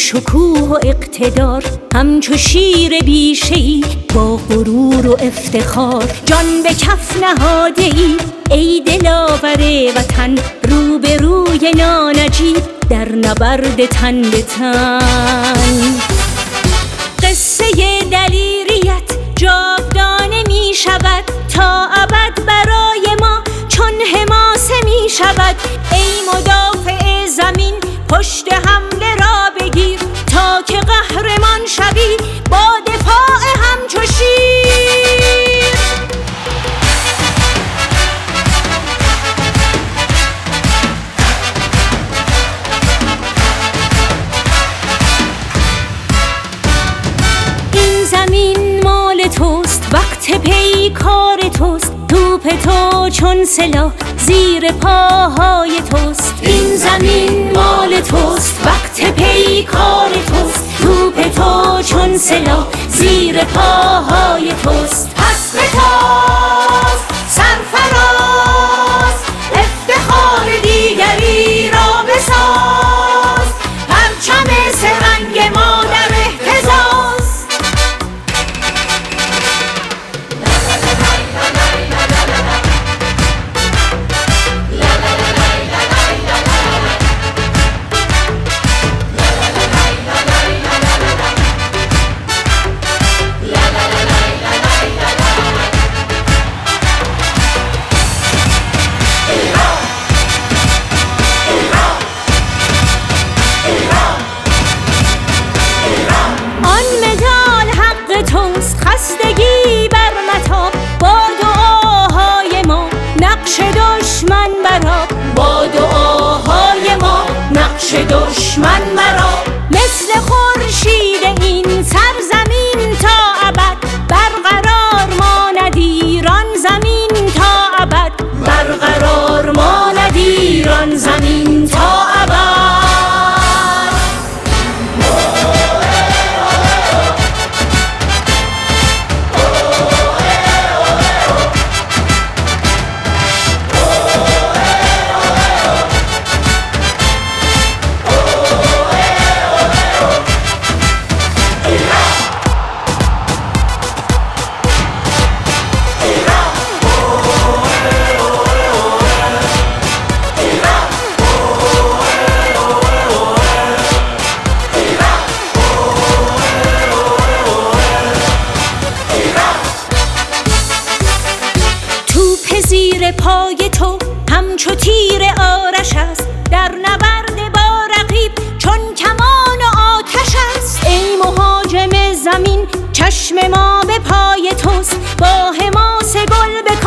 شکوه و اقتدار، همچو شیر بیشه‌ای با غرور و افتخار. جان به کف نهاده‌ای ای دلاور وطن، روبروی نانجیب در نبرد تن به تن. قصه دلیریت جاودانه می شود، تا ابد برای ما چون حماسه می شود. ای مدافع زمین پشت حمله را بگیر، تا که قهرمان شوی با دفاع همچو شیر. این زمین مال توست، وقت پیکار توست، توپ تو چون سلاح زیر پاهای توست. این زمین مال توست، وقت پیکار توست، توپ تو چون سلاح زیر پاهای توست. پس بتاز سرفراز، افتخار دیگری را بساز، پرچم سرنگ ما در اهتزاز. خستگی بر متاب با دعاهای ما، نقش دشمن براب با دعاهای ما، نقش دشمن براب. مثل خورشید این سرزمین تا ابد برقرار ماند ایران زمین تا ابد، برقرار ماند ایران زمین تا ابد. زیر پای تو همچو تیر آرش است، در نبرد با رقیب چون کمان و آتش است. ای مهاجم زمین چشم ما به پای توست، با حماس گل به